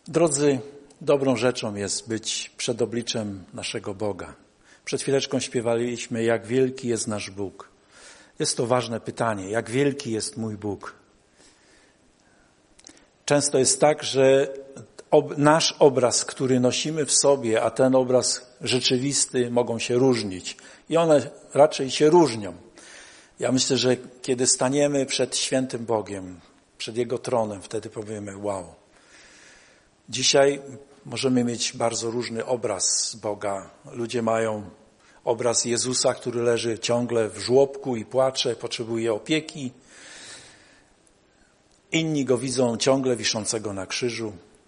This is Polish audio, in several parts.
Drodzy, dobrą rzeczą jest być przed obliczem naszego Boga. Przed chwileczką śpiewaliśmy, jak wielki jest nasz Bóg. Jest to ważne pytanie, jak wielki jest mój Bóg. Często jest tak, że nasz obraz, który nosimy w sobie, a ten obraz rzeczywisty mogą się różnić. I one raczej się różnią. Ja myślę, że kiedy staniemy przed świętym Bogiem, przed Jego tronem, wtedy powiemy, wow. Dzisiaj możemy mieć bardzo różny obraz Boga. Ludzie mają obraz Jezusa, który leży ciągle w żłobku i płacze, potrzebuje opieki. Inni Go widzą ciągle wiszącego na krzyżu.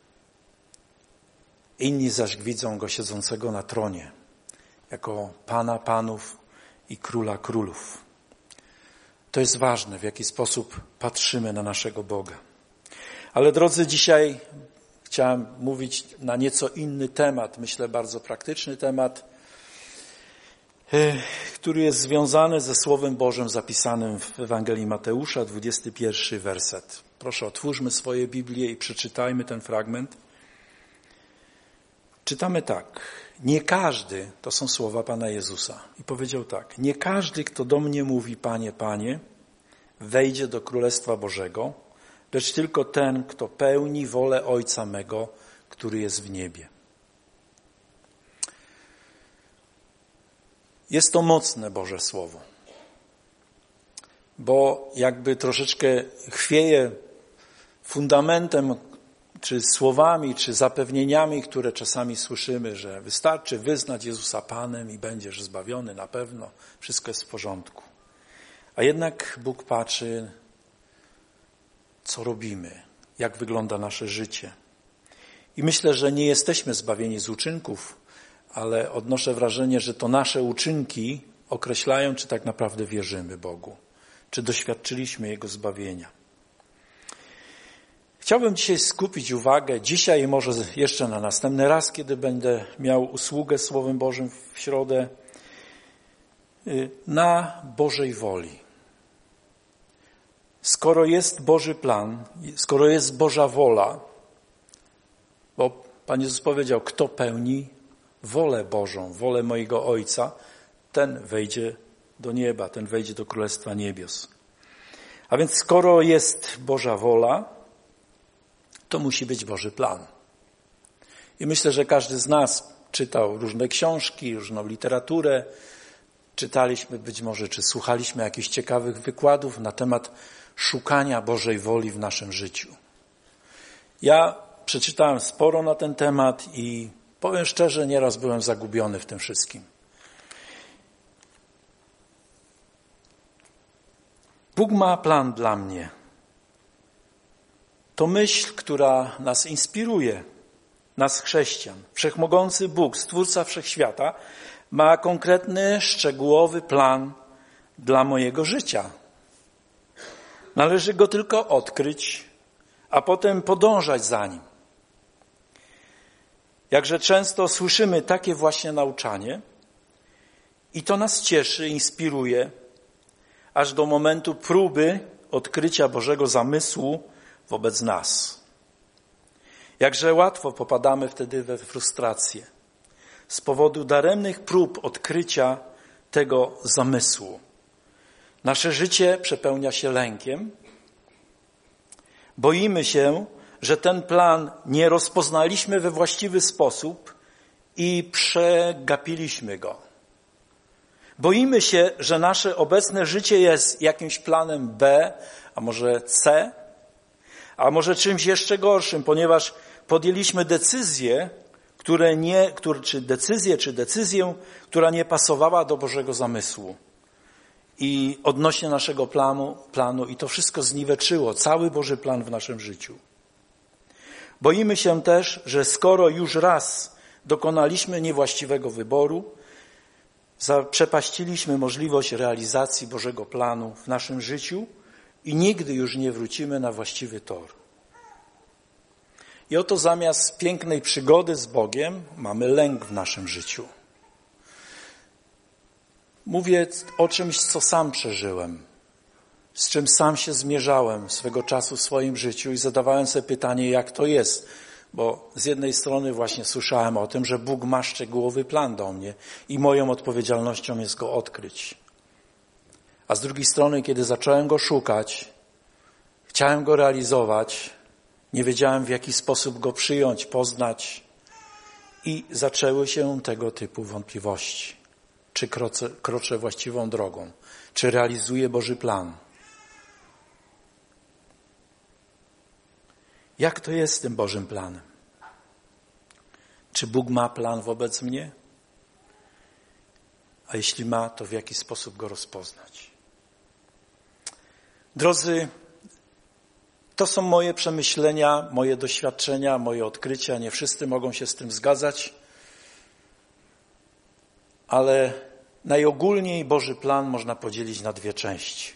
Inni zaś widzą Go siedzącego na tronie, jako Pana panów i Króla królów. To jest ważne, w jaki sposób patrzymy na naszego Boga. Ale drodzy, dzisiaj chciałem mówić na nieco inny temat, myślę bardzo praktyczny temat, który jest związany ze Słowem Bożym zapisanym w Ewangelii Mateusza, 21 werset. Proszę, otwórzmy swoje Biblię i przeczytajmy ten fragment. Czytamy tak. Nie każdy, to są słowa Pana Jezusa. I powiedział tak. Nie każdy, kto do mnie mówi, Panie, Panie, wejdzie do Królestwa Bożego, lecz tylko ten, kto pełni wolę Ojca mego, który jest w niebie. Jest to mocne Boże Słowo, bo jakby troszeczkę chwieje fundamentem, czy słowami, czy zapewnieniami, które czasami słyszymy, że wystarczy wyznać Jezusa Panem i będziesz zbawiony na pewno, wszystko jest w porządku. A jednak Bóg patrzy, co robimy, jak wygląda nasze życie. I myślę, że nie jesteśmy zbawieni z uczynków, ale odnoszę wrażenie, że to nasze uczynki określają, czy tak naprawdę wierzymy Bogu, czy doświadczyliśmy Jego zbawienia. Chciałbym dzisiaj skupić uwagę, dzisiaj i może jeszcze na następny raz, kiedy będę miał usługę Słowem Bożym w środę, na Bożej woli. Skoro jest Boży plan, skoro jest Boża wola, bo Pan Jezus powiedział, kto pełni wolę Bożą, wolę mojego Ojca, ten wejdzie do nieba, ten wejdzie do Królestwa Niebios. A więc skoro jest Boża wola, to musi być Boży plan. I myślę, że każdy z nas czytał różne książki, różną literaturę, czytaliśmy być może, czy słuchaliśmy jakichś ciekawych wykładów na temat szukania Bożej woli w naszym życiu. Ja przeczytałem sporo na ten temat i powiem szczerze, nieraz byłem zagubiony w tym wszystkim. Bóg ma plan dla mnie. To myśl, która nas inspiruje, nas chrześcijan. Wszechmogący Bóg, Stwórca Wszechświata, ma konkretny, szczegółowy plan dla mojego życia. Należy go tylko odkryć, a potem podążać za nim. Jakże często słyszymy takie właśnie nauczanie i to nas cieszy, inspiruje, aż do momentu próby odkrycia Bożego zamysłu wobec nas. Jakże łatwo popadamy wtedy we frustrację z powodu daremnych prób odkrycia tego zamysłu. Nasze życie przepełnia się lękiem. Boimy się, że ten plan nie rozpoznaliśmy we właściwy sposób i przegapiliśmy go. Boimy się, że nasze obecne życie jest jakimś planem B, a może C, a może czymś jeszcze gorszym, ponieważ podjęliśmy decyzję, decyzję, która nie pasowała do Bożego zamysłu. I odnośnie naszego planu i to wszystko zniweczyło, cały Boży plan w naszym życiu. Boimy się też, że skoro już raz dokonaliśmy niewłaściwego wyboru, zaprzepaściliśmy możliwość realizacji Bożego planu w naszym życiu i nigdy już nie wrócimy na właściwy tor. I oto zamiast pięknej przygody z Bogiem mamy lęk w naszym życiu. Mówię o czymś, co sam przeżyłem, z czym sam się zmierzałem swego czasu w swoim życiu i zadawałem sobie pytanie, jak to jest, Bo z jednej strony właśnie słyszałem o tym, że Bóg ma szczegółowy plan do mnie i moją odpowiedzialnością jest go odkryć. A z drugiej strony, kiedy zacząłem go szukać, chciałem go realizować, nie wiedziałem, w jaki sposób go przyjąć, poznać i zaczęły się tego typu wątpliwości. Czy kroczę właściwą drogą? Czy realizuję Boży plan? Jak to jest z tym Bożym planem? Czy Bóg ma plan wobec mnie? A jeśli ma, to w jaki sposób go rozpoznać? Drodzy, to są moje przemyślenia, moje doświadczenia, moje odkrycia. Nie wszyscy mogą się z tym zgadzać, ale najogólniej Boży plan można podzielić na dwie części.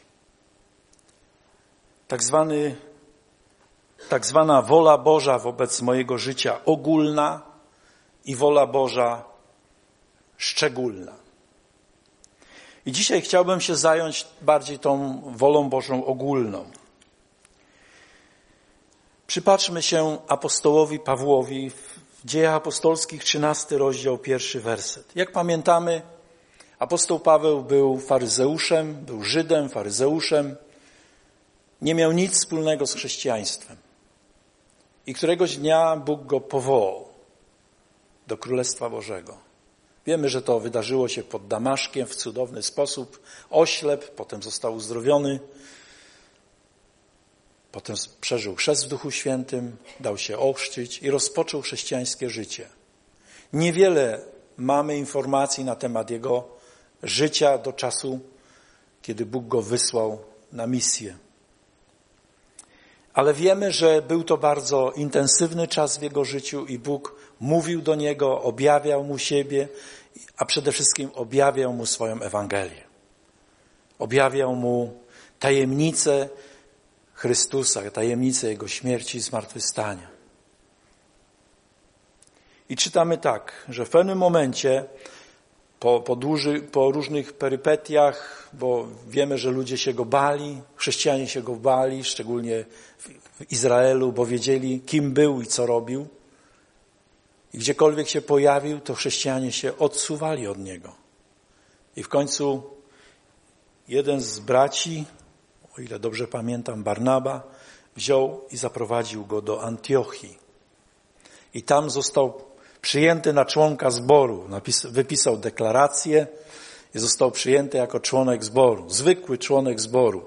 Tak zwana wola Boża wobec mojego życia ogólna i wola Boża szczególna. I dzisiaj chciałbym się zająć bardziej tą wolą Bożą ogólną. Przypatrzmy się apostołowi Pawłowi w Dziejach Apostolskich, 13 rozdział, 1 werset. Jak pamiętamy, apostoł Paweł był faryzeuszem, był Żydem, faryzeuszem. Nie miał nic wspólnego z chrześcijaństwem. I któregoś dnia Bóg go powołał do Królestwa Bożego. Wiemy, że to wydarzyło się pod Damaszkiem w cudowny sposób. Oślep, potem został uzdrowiony. Potem przeżył chrzest w Duchu Świętym, dał się ochrzcić i rozpoczął chrześcijańskie życie. Niewiele mamy informacji na temat jego życia do czasu, kiedy Bóg go wysłał na misję. Ale wiemy, że był to bardzo intensywny czas w jego życiu i Bóg mówił do niego, objawiał mu siebie, a przede wszystkim objawiał mu swoją Ewangelię. Objawiał mu tajemnicę Chrystusa, tajemnicę Jego śmierci i zmartwychwstania. I czytamy tak, że w pewnym momencie po różnych perypetiach, bo wiemy, że ludzie się go bali, chrześcijanie się go bali, szczególnie w Izraelu, bo wiedzieli, kim był i co robił. I gdziekolwiek się pojawił, to chrześcijanie się odsuwali od niego. I w końcu jeden z braci, o ile dobrze pamiętam, Barnaba, wziął i zaprowadził go do Antiochii. I tam został przyjęty na członka zboru. Wypisał deklarację i został przyjęty jako członek zboru. Zwykły członek zboru.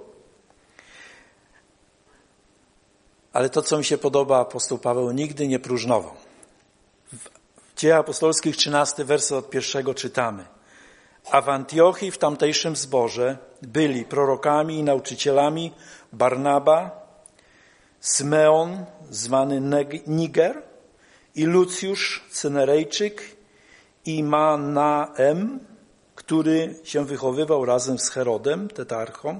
Ale to, co mi się podoba, apostoł Paweł nigdy nie próżnował. W Dziejach Apostolskich 13 werset od 1 czytamy. A w Antiochii, w tamtejszym zborze, byli prorokami i nauczycielami Barnaba, Symeon, zwany Niger, i Lucjusz Cynerejczyk, i Manaem, który się wychowywał razem z Herodem, tetrarchą,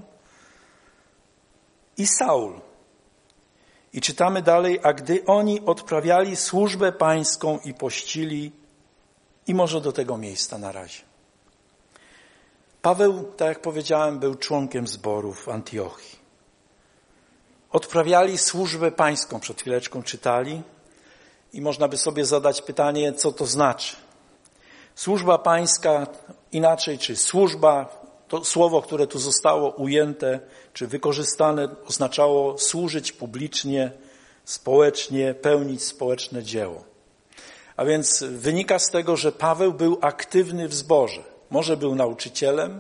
i Saul. I czytamy dalej, a gdy oni odprawiali służbę pańską i pościli, i może do tego miejsca na razie. Paweł, tak jak powiedziałem, był członkiem zboru w Antiochii. Odprawiali służbę pańską, przed chwileczką czytali, i można by sobie zadać pytanie, co to znaczy. Służba pańska, inaczej, czy służba, to słowo, które tu zostało ujęte, czy wykorzystane, oznaczało służyć publicznie, społecznie, pełnić społeczne dzieło. A więc wynika z tego, że Paweł był aktywny w zborze. Może był nauczycielem,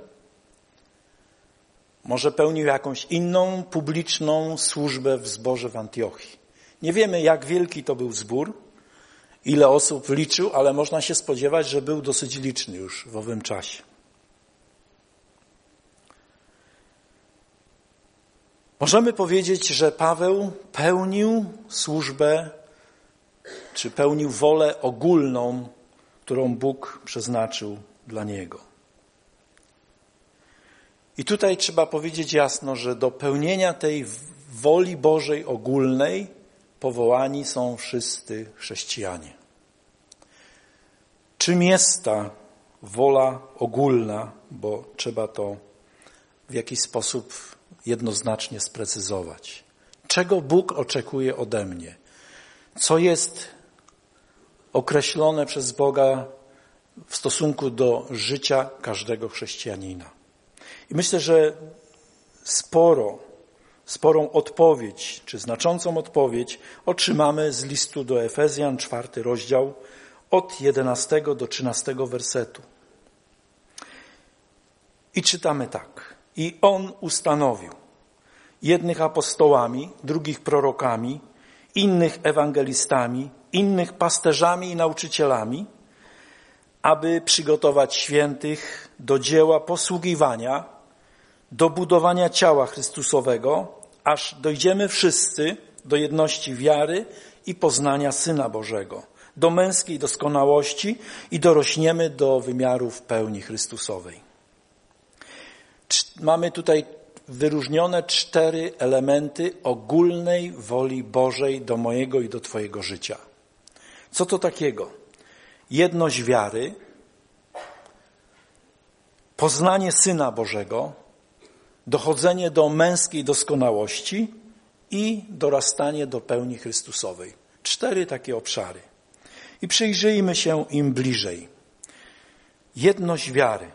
może pełnił jakąś inną publiczną służbę w zborze w Antiochii. Nie wiemy, jak wielki to był zbór, ile osób liczył, ale można się spodziewać, że był dosyć liczny już w owym czasie. Możemy powiedzieć, że Paweł pełnił służbę, czy pełnił wolę ogólną, którą Bóg przeznaczył dla niego. I tutaj trzeba powiedzieć jasno, że do pełnienia tej woli Bożej ogólnej powołani są wszyscy chrześcijanie. Czym jest ta wola ogólna, bo trzeba to w jakiś sposób jednoznacznie sprecyzować. Czego Bóg oczekuje ode mnie? Co jest określone przez Boga w stosunku do życia każdego chrześcijanina. I myślę, że sporą odpowiedź, czy znaczącą odpowiedź otrzymamy z listu do Efezjan, 4 rozdział, od 11 do 13 wersetu. I czytamy tak. I On ustanowił jednych apostołami, drugich prorokami, innych ewangelistami, innych pasterzami i nauczycielami, aby przygotować świętych do dzieła posługiwania, do budowania ciała Chrystusowego, aż dojdziemy wszyscy do jedności wiary i poznania Syna Bożego, do męskiej doskonałości i dorośniemy do wymiarów pełni Chrystusowej. Mamy tutaj wyróżnione 4 elementy ogólnej woli Bożej do mojego i do Twojego życia. Co to takiego? Jedność wiary, poznanie Syna Bożego, dochodzenie do męskiej doskonałości i dorastanie do pełni Chrystusowej. 4 takie obszary. I przyjrzyjmy się im bliżej. Jedność wiary.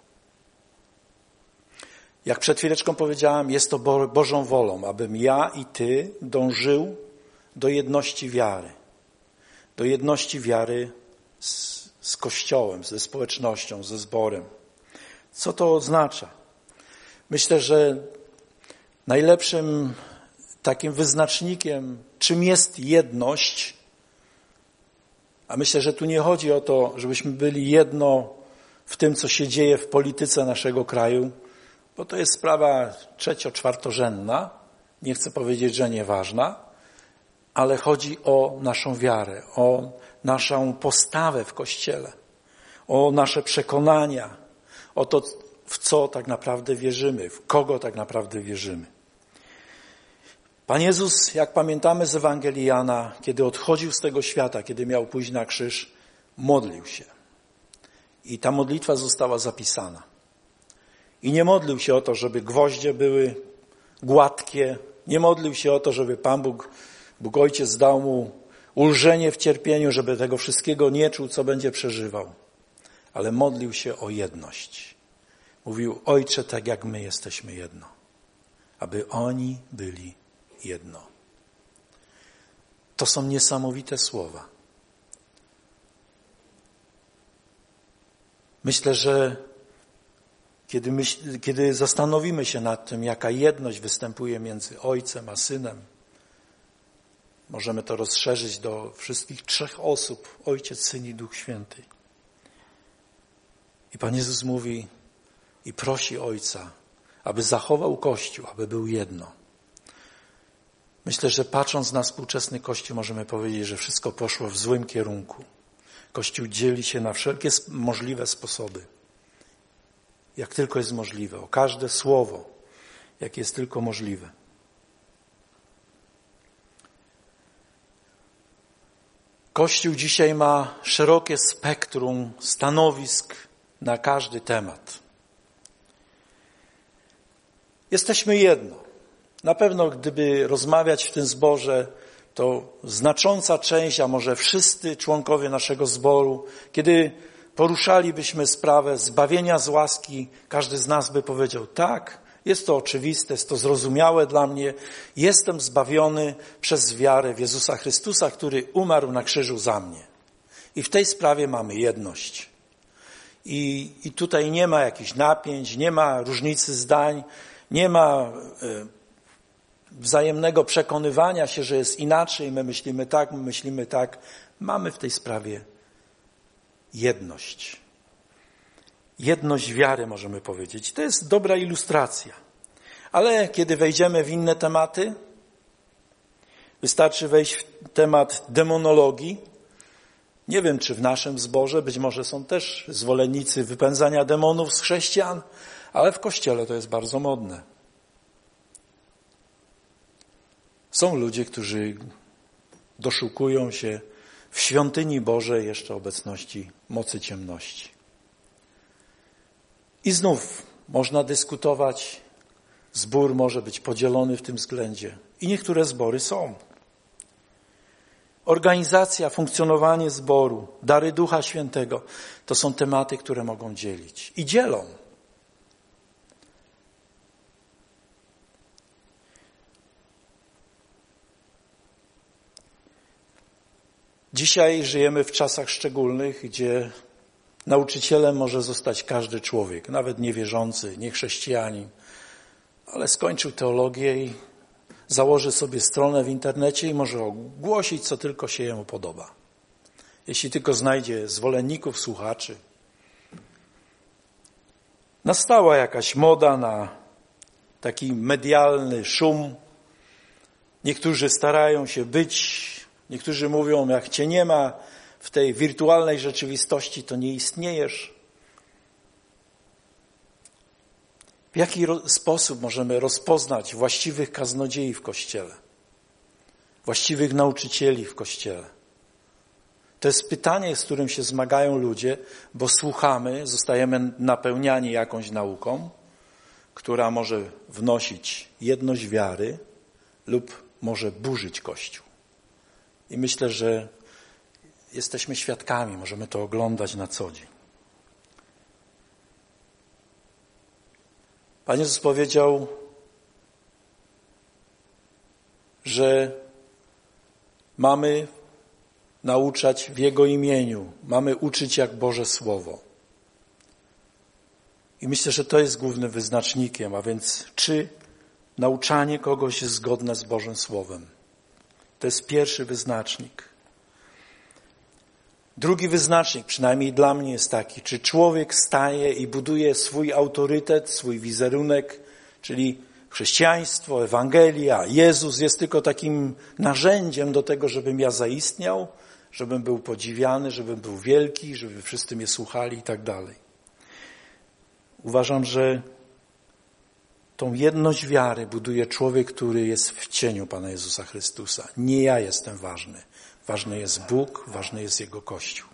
Jak przed chwileczką powiedziałem, jest to Bożą wolą, abym ja i Ty dążył do jedności wiary. Do jedności wiary z Kościołem, ze społecznością, ze zborem. Co to oznacza? Myślę, że najlepszym takim wyznacznikiem, czym jest jedność, a myślę, że tu nie chodzi o to, żebyśmy byli jedno w tym, co się dzieje w polityce naszego kraju, bo to jest sprawa trzecio-czwartorzędna, nie chcę powiedzieć, że nieważna, ale chodzi o naszą wiarę, o naszą postawę w Kościele, o nasze przekonania, o to, w co tak naprawdę wierzymy, w kogo tak naprawdę wierzymy. Pan Jezus, jak pamiętamy z Ewangelii Jana, kiedy odchodził z tego świata, kiedy miał pójść na krzyż, modlił się. I ta modlitwa została zapisana. I nie modlił się o to, żeby gwoździe były gładkie, nie modlił się o to, żeby Pan Bóg Ojciec dał mu ulżenie w cierpieniu, żeby tego wszystkiego nie czuł, co będzie przeżywał. Ale modlił się o jedność. Mówił: Ojcze, tak jak my jesteśmy jedno, aby oni byli jedno. To są niesamowite słowa. Myślę, że kiedy zastanowimy się nad tym, jaka jedność występuje między Ojcem a Synem, możemy to rozszerzyć do wszystkich 3 osób, Ojciec, Syn i Duch Święty. I Pan Jezus mówi i prosi Ojca, aby zachował Kościół, aby był jedno. Myślę, że patrząc na współczesny Kościół, możemy powiedzieć, że wszystko poszło w złym kierunku. Kościół dzieli się na wszelkie możliwe sposoby, jak tylko jest możliwe, o każde słowo, jakie jest tylko możliwe. Kościół dzisiaj ma szerokie spektrum stanowisk na każdy temat. Jesteśmy jedno. Na pewno, gdyby rozmawiać w tym zborze, to znacząca część, a może wszyscy członkowie naszego zboru, kiedy poruszalibyśmy sprawę zbawienia z łaski, każdy z nas by powiedział: tak, jest to oczywiste, jest to zrozumiałe dla mnie, jestem zbawiony przez wiarę w Jezusa Chrystusa, który umarł na krzyżu za mnie. I w tej sprawie mamy jedność. I tutaj nie ma jakichś napięć, nie ma różnicy zdań, nie ma wzajemnego przekonywania się, że jest inaczej, my myślimy tak. Mamy w tej sprawie jedność. Jedność wiary, możemy powiedzieć. To jest dobra ilustracja. Ale kiedy wejdziemy w inne tematy, wystarczy wejść w temat demonologii. Nie wiem, czy w naszym zborze, być może są też zwolennicy wypędzania demonów z chrześcijan, ale w Kościele to jest bardzo modne. Są ludzie, którzy doszukują się w świątyni Bożej jeszcze obecności mocy ciemności. I znów można dyskutować, zbór może być podzielony w tym względzie. I niektóre zbory są. organizacja, funkcjonowanie zboru, dary Ducha Świętego, to są tematy, które mogą dzielić. I dzielą. Dzisiaj żyjemy w czasach szczególnych, gdzie nauczycielem może zostać każdy człowiek, nawet niewierzący, niechrześcijanin, ale skończył teologię i założy sobie stronę w internecie i może ogłosić, co tylko się jemu podoba. Jeśli tylko znajdzie zwolenników, słuchaczy. Nastała jakaś moda na taki medialny szum. Niektórzy starają się być, niektórzy mówią, jak cię nie ma w tej wirtualnej rzeczywistości, to nie istniejesz. W jaki sposób możemy rozpoznać właściwych kaznodziei w Kościele? Właściwych nauczycieli w Kościele? To jest pytanie, z którym się zmagają ludzie, bo słuchamy, zostajemy napełniani jakąś nauką, która może wnosić jedność wiary lub może burzyć Kościół. I myślę, że jesteśmy świadkami, możemy to oglądać na co dzień. Pan Jezus powiedział, że mamy nauczać w Jego imieniu, mamy uczyć jak Boże Słowo. I myślę, że to jest głównym wyznacznikiem, a więc czy nauczanie kogoś jest zgodne z Bożym Słowem. To jest pierwszy wyznacznik. Drugi wyznacznik, przynajmniej dla mnie, jest taki, czy człowiek staje i buduje swój autorytet, swój wizerunek, czyli chrześcijaństwo, Ewangelia, Jezus jest tylko takim narzędziem do tego, żebym ja zaistniał, żebym był podziwiany, żebym był wielki, żeby wszyscy mnie słuchali i tak dalej. Uważam, że tą jedność wiary buduje człowiek, który jest w cieniu Pana Jezusa Chrystusa. Nie ja jestem ważny. Ważny jest Bóg, ważny jest Jego Kościół.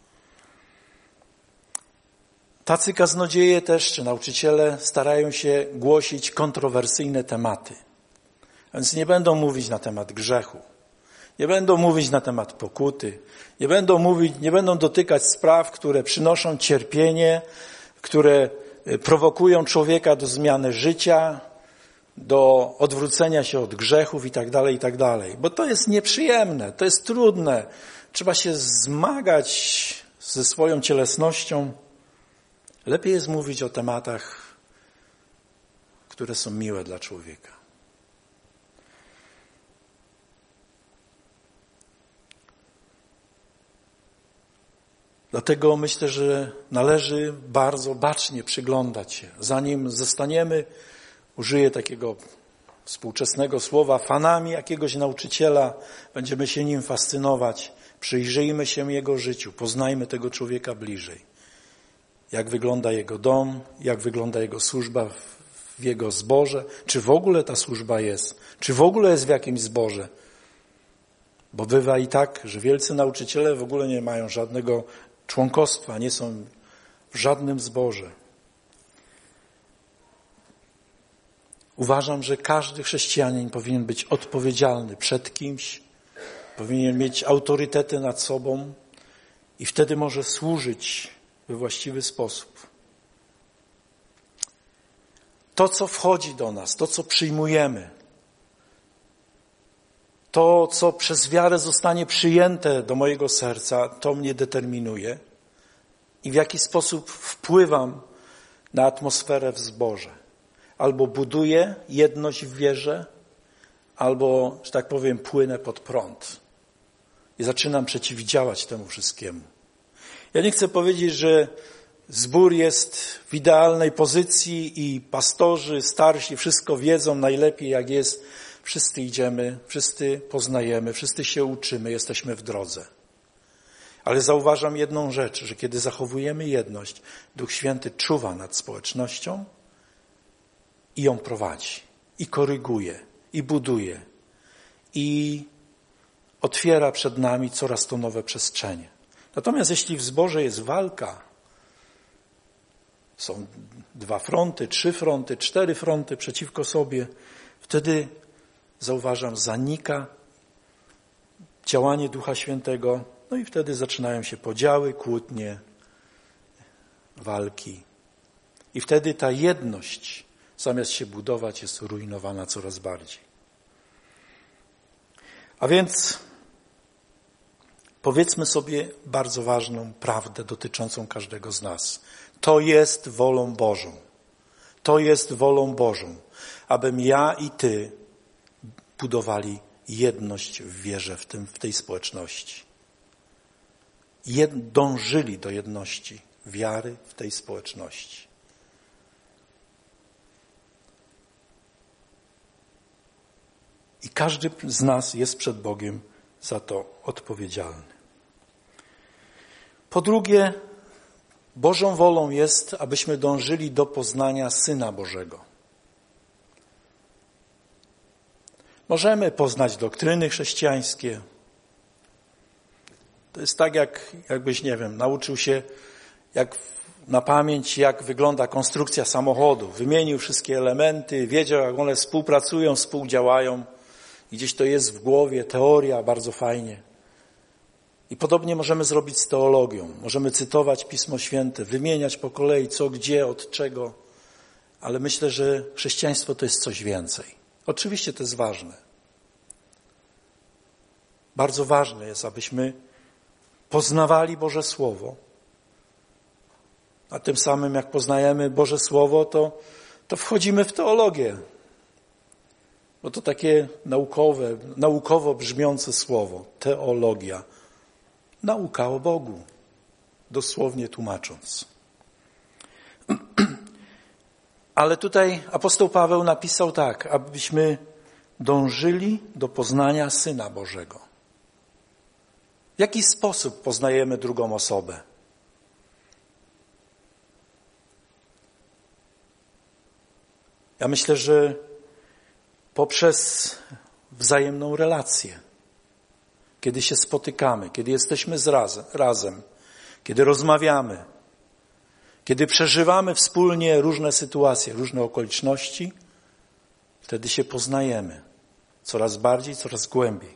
Tacy kaznodzieje też, czy nauczyciele starają się głosić kontrowersyjne tematy. A więc nie będą mówić na temat grzechu. Nie będą mówić na temat pokuty. Nie będą dotykać spraw, które przynoszą cierpienie, które prowokują człowieka do zmiany życia, do odwrócenia się od grzechów i tak dalej, bo to jest nieprzyjemne, to jest trudne. Trzeba się zmagać ze swoją cielesnością. Lepiej jest mówić o tematach, które są miłe dla człowieka. Dlatego myślę, że należy bardzo bacznie przyglądać się. Zanim zostaniemy, użyję takiego współczesnego słowa, fanami jakiegoś nauczyciela, będziemy się nim fascynować. Przyjrzyjmy się jego życiu, poznajmy tego człowieka bliżej. Jak wygląda jego dom, jak wygląda jego służba w jego zborze, czy w ogóle ta służba jest, czy w ogóle jest w jakimś zborze. Bo bywa i tak, że wielcy nauczyciele w ogóle nie mają żadnego członkostwa, nie są w żadnym zborze. Uważam, że każdy chrześcijanin powinien być odpowiedzialny przed kimś, powinien mieć autorytety nad sobą i wtedy może służyć we właściwy sposób. To, co wchodzi do nas, to, co przyjmujemy, to, co przez wiarę zostanie przyjęte do mojego serca, to mnie determinuje i w jaki sposób wpływam na atmosferę w zborze. Albo buduję jedność w wierze, albo, że tak powiem, płynę pod prąd i zaczynam przeciwdziałać temu wszystkiemu. Ja nie chcę powiedzieć, że zbór jest w idealnej pozycji i pastorzy, starsi wszystko wiedzą najlepiej jak jest. Wszyscy idziemy, wszyscy poznajemy, wszyscy się uczymy, jesteśmy w drodze. Ale zauważam jedną rzecz, że kiedy zachowujemy jedność, Duch Święty czuwa nad społecznością i ją prowadzi, i koryguje, i buduje, i otwiera przed nami coraz to nowe przestrzenie. Natomiast jeśli w zborze jest walka, są 2 fronty, 3 fronty, 4 fronty przeciwko sobie, wtedy zauważam, zanika działanie Ducha Świętego, no i wtedy zaczynają się podziały, kłótnie, walki. I wtedy ta jedność, zamiast się budować, jest rujnowana coraz bardziej. A więc powiedzmy sobie bardzo ważną prawdę dotyczącą każdego z nas. To jest wolą Bożą. To jest wolą Bożą, abym ja i ty budowali jedność w wierze w tej społeczności. Dążyli do jedności wiary w tej społeczności. I każdy z nas jest przed Bogiem za to odpowiedzialny. Po drugie, Bożą wolą jest, abyśmy dążyli do poznania Syna Bożego. Możemy poznać doktryny chrześcijańskie. To jest tak, jakbyś, nie wiem, nauczył się na pamięć, jak wygląda konstrukcja samochodu. Wymienił wszystkie elementy, wiedział, jak one współpracują, współdziałają. I gdzieś to jest w głowie, teoria, bardzo fajnie. I podobnie możemy zrobić z teologią. Możemy cytować Pismo Święte, wymieniać po kolei co, gdzie, od czego. Ale myślę, że chrześcijaństwo to jest coś więcej. Oczywiście to jest ważne. Bardzo ważne jest, abyśmy poznawali Boże Słowo. A tym samym, jak poznajemy Boże Słowo, to wchodzimy w teologię. Bo to takie naukowo brzmiące słowo. Teologia. Nauka o Bogu. Dosłownie tłumacząc. Ale tutaj apostoł Paweł napisał tak, abyśmy dążyli do poznania Syna Bożego. W jaki sposób poznajemy drugą osobę? Ja myślę, że poprzez wzajemną relację. Kiedy się spotykamy, kiedy jesteśmy razem, kiedy rozmawiamy, kiedy przeżywamy wspólnie różne sytuacje, różne okoliczności, wtedy się poznajemy coraz bardziej, coraz głębiej.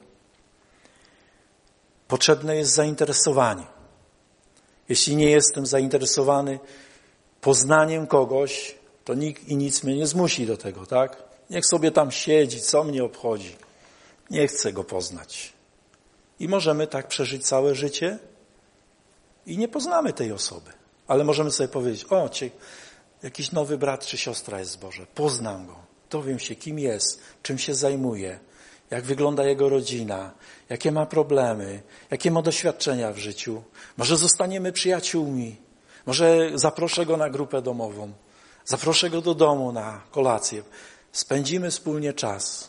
Potrzebne jest zainteresowanie. Jeśli nie jestem zainteresowany poznaniem kogoś, to nikt i nic mnie nie zmusi do tego, tak? Niech sobie tam siedzi, co mnie obchodzi. Nie chcę go poznać. I możemy tak przeżyć całe życie i nie poznamy tej osoby. Ale możemy sobie powiedzieć, jakiś nowy brat czy siostra jest z Boże. Poznam go, dowiem się, kim jest, czym się zajmuje, jak wygląda jego rodzina, jakie ma problemy, jakie ma doświadczenia w życiu. Może zostaniemy przyjaciółmi, może zaproszę go na grupę domową, zaproszę go do domu na kolację. Spędzimy wspólnie czas.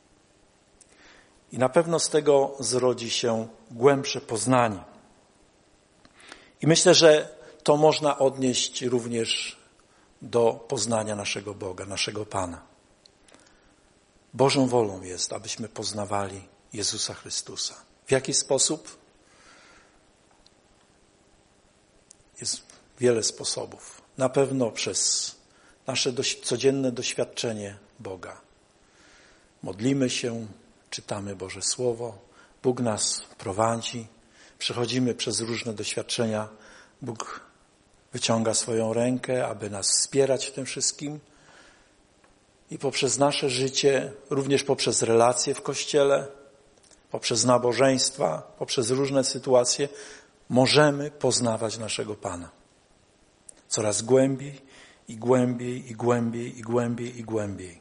I na pewno z tego zrodzi się głębsze poznanie. I myślę, że to można odnieść również do poznania naszego Boga, naszego Pana. Bożą wolą jest, abyśmy poznawali Jezusa Chrystusa. W jaki sposób? Jest wiele sposobów. Na pewno przez nasze codzienne doświadczenie Boga. Modlimy się, czytamy Boże Słowo, Bóg nas prowadzi, przechodzimy przez różne doświadczenia, Bóg wyciąga swoją rękę, aby nas wspierać w tym wszystkim i poprzez nasze życie, również poprzez relacje w Kościele, poprzez nabożeństwa, poprzez różne sytuacje, możemy poznawać naszego Pana. Coraz głębiej i głębiej, i głębiej, i głębiej, i głębiej.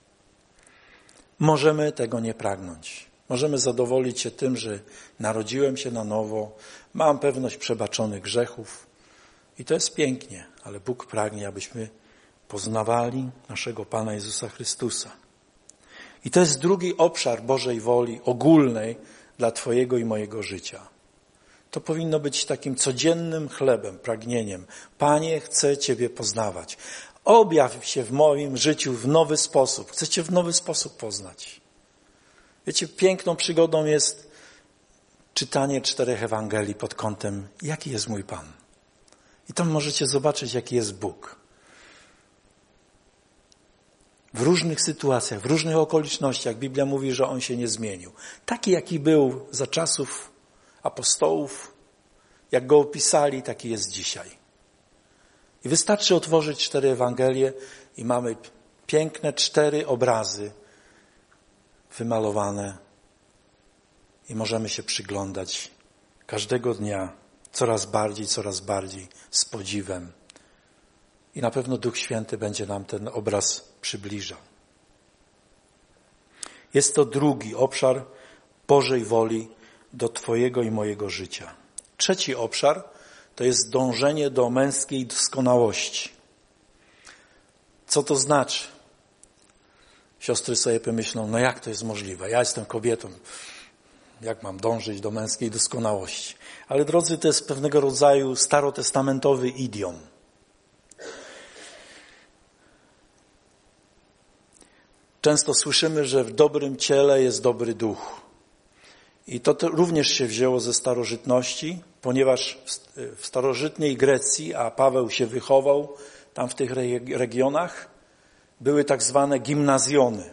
Możemy tego nie pragnąć. Możemy zadowolić się tym, że narodziłem się na nowo, mam pewność przebaczonych grzechów i to jest pięknie, ale Bóg pragnie, abyśmy poznawali naszego Pana Jezusa Chrystusa. I to jest drugi obszar Bożej woli ogólnej dla Twojego i mojego życia. To powinno być takim codziennym chlebem, pragnieniem. Panie, chcę Ciebie poznawać. Objaw się w moim życiu w nowy sposób. Chcę Cię w nowy sposób poznać. Wiecie, piękną przygodą jest czytanie 4 Ewangelii pod kątem, jaki jest mój Pan. I tam możecie zobaczyć, jaki jest Bóg. w różnych sytuacjach, w różnych okolicznościach. Biblia mówi, że On się nie zmienił. Taki, jaki był za czasów apostołów, jak Go opisali, taki jest dzisiaj. I wystarczy otworzyć 4 Ewangelie i mamy piękne 4 obrazy wymalowane i możemy się przyglądać każdego dnia coraz bardziej z podziwem. I na pewno Duch Święty będzie nam ten obraz przybliżał. Jest to drugi obszar Bożej woli do Twojego i mojego życia. Trzeci obszar to jest dążenie do męskiej doskonałości. Co to znaczy? Siostry sobie pomyślą, no jak to jest możliwe? Ja jestem kobietą. Jak mam dążyć do męskiej doskonałości? Ale drodzy, to jest pewnego rodzaju starotestamentowy idiom. Często słyszymy, że w dobrym ciele jest dobry duch. I to również się wzięło ze starożytności, ponieważ w starożytnej Grecji, a Paweł się wychował tam w tych regionach, były tak zwane gimnazjony.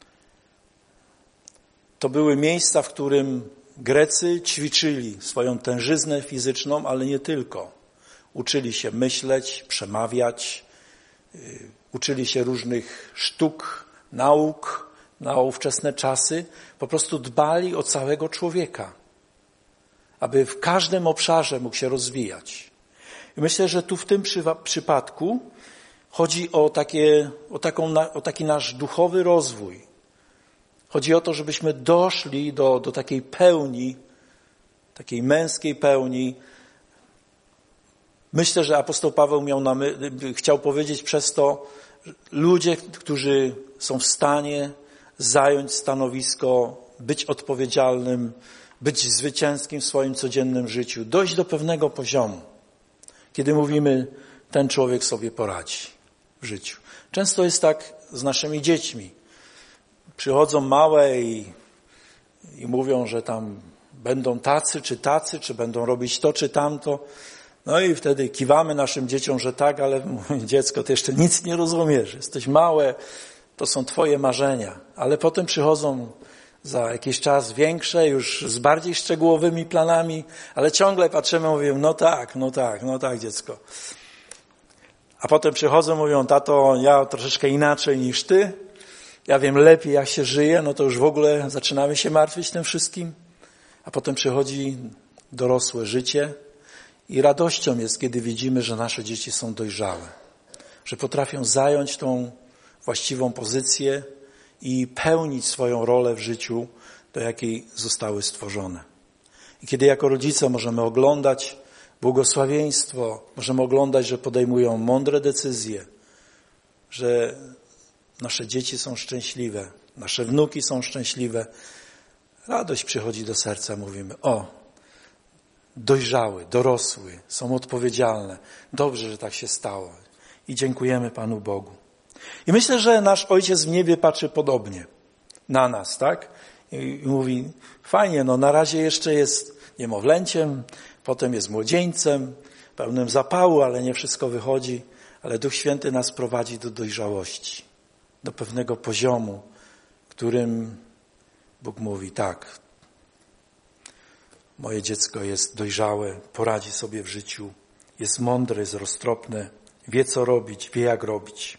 To były miejsca, w którym Grecy ćwiczyli swoją tężyznę fizyczną, ale nie tylko. Uczyli się myśleć, przemawiać, uczyli się różnych sztuk, nauk na ówczesne czasy. Po prostu dbali o całego człowieka, aby w każdym obszarze mógł się rozwijać. I myślę, że tu w tym przypadku chodzi o taki nasz duchowy rozwój. Chodzi o to, żebyśmy doszli do takiej pełni, takiej męskiej pełni. Myślę, że apostoł Paweł chciał powiedzieć przez to, ludzie, którzy są w stanie zająć stanowisko, być odpowiedzialnym, być zwycięskim w swoim codziennym życiu, dojść do pewnego poziomu, kiedy mówimy, ten człowiek sobie poradzi w życiu. Często jest tak z naszymi dziećmi. Przychodzą małe i mówią, że tam będą tacy, czy będą robić to, czy tamto. No i wtedy kiwamy naszym dzieciom, że tak, ale mówię, dziecko, ty jeszcze nic nie rozumiesz. Jesteś małe, to są twoje marzenia. Ale potem przychodzą za jakiś czas większe, już z bardziej szczegółowymi planami, ale ciągle patrzymy, mówią, no tak, dziecko. A potem przychodzą, mówią, tato, ja troszeczkę inaczej niż ty. Ja wiem lepiej, jak się żyje, no to już w ogóle zaczynamy się martwić tym wszystkim. A potem przychodzi dorosłe życie i radością jest, kiedy widzimy, że nasze dzieci są dojrzałe, że potrafią zająć tą właściwą pozycję i pełnić swoją rolę w życiu, do jakiej zostały stworzone. I kiedy jako rodzice możemy oglądać błogosławieństwo, możemy oglądać, że podejmują mądre decyzje, że nasze dzieci są szczęśliwe, nasze wnuki są szczęśliwe, radość przychodzi do serca, mówimy, dojrzały, dorosły, są odpowiedzialne. Dobrze, że tak się stało. I dziękujemy Panu Bogu. I myślę, że nasz Ojciec w niebie patrzy podobnie na nas, tak? I mówi, fajnie, na razie jeszcze jest niemowlęciem, potem jest młodzieńcem, pełnym zapału, ale nie wszystko wychodzi, ale Duch Święty nas prowadzi do dojrzałości, do pewnego poziomu, którym Bóg mówi, tak, moje dziecko jest dojrzałe, poradzi sobie w życiu, jest mądre, jest roztropne, wie co robić, wie jak robić.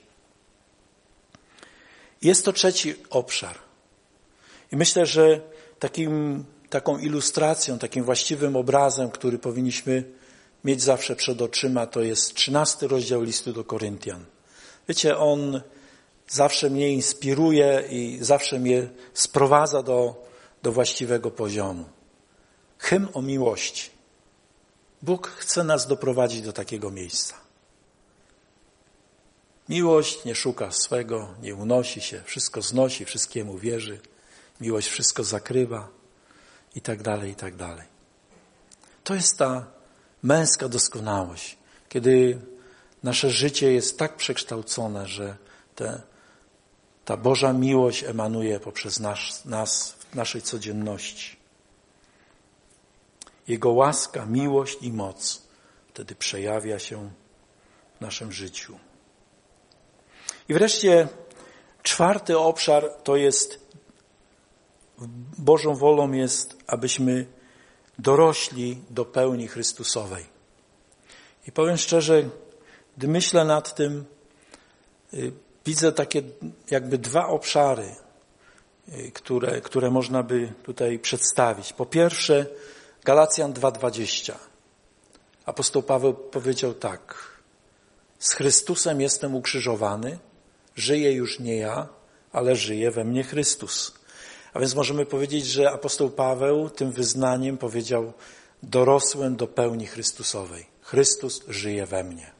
Jest to trzeci obszar. I myślę, że taką ilustracją, takim właściwym obrazem, który powinniśmy mieć zawsze przed oczyma, to jest 13 rozdział listu do Koryntian. Wiecie, on zawsze mnie inspiruje i zawsze mnie sprowadza do właściwego poziomu. Hymn o miłości. Bóg chce nas doprowadzić do takiego miejsca. Miłość nie szuka swego, nie unosi się, wszystko znosi, wszystkiemu wierzy. Miłość wszystko zakrywa i tak dalej, i tak dalej. To jest ta męska doskonałość, kiedy nasze życie jest tak przekształcone, że ta Boża miłość emanuje poprzez nas w naszej codzienności. Jego łaska, miłość i moc wtedy przejawia się w naszym życiu. I wreszcie Czwarty obszar to jest, Bożą wolą jest, abyśmy dorośli do pełni Chrystusowej. I powiem szczerze, gdy myślę nad tym, widzę takie jakby dwa obszary, które można by tutaj przedstawić. Po pierwsze, Galacjan 2:20. Apostoł Paweł powiedział tak: z Chrystusem jestem ukrzyżowany, żyję już nie ja, ale żyje we mnie Chrystus. A więc możemy powiedzieć, że apostoł Paweł tym wyznaniem powiedział: dorosłem do pełni Chrystusowej. Chrystus żyje we mnie.